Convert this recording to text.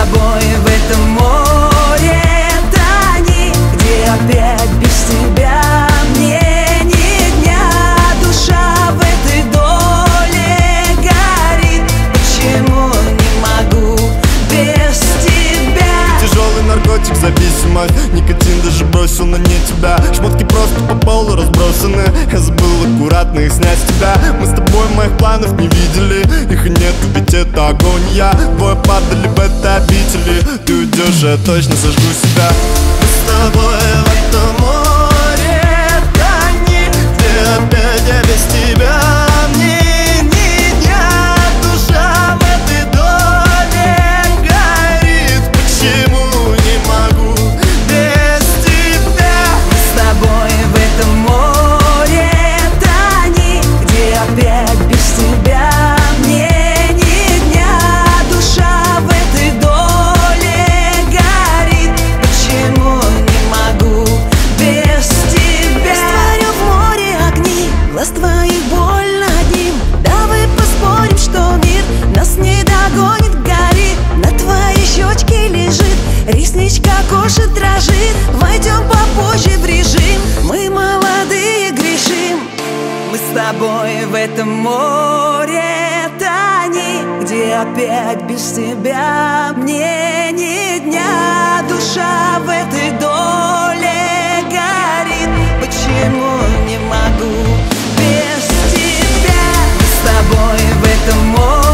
тобой в этом море тони, где опять без тебя мне ни дня. Душа в этой доле горит, почему не могу без тебя? Тяжелый наркотик, зависимость, никотин даже бросил на не тебя. Шмотки просто по полу разбросаны, я забыл аккуратно их снять с тебя. Мы с тобой моих планов не видели, их и нет, ведь это агония. Двое падали в этой обители, ты уйдешь, я точно сожгу себя. Мы с тобой в этом море тони, где опять я без тебя. Мне ни дня, душа в этой доле горит, почему не могу без тебя? Мы с тобой в этом море тони, где опять без тебя мне ни дня. Душа в этой доле горит, почему не могу без тебя? Растворю в море огни, глаз твоих боль над ним. Давай поспорим, что мир нас не догонит, горит. На твоей щечке лежит ресничка, кожа дрожит. Войдем попозже в режим, мы молодые грешим. Мы с тобой в этом море тони, где опять без тебя мне ни дня. Душа в этой доле горит, почему не могу без тебя? Мы с тобой в этом море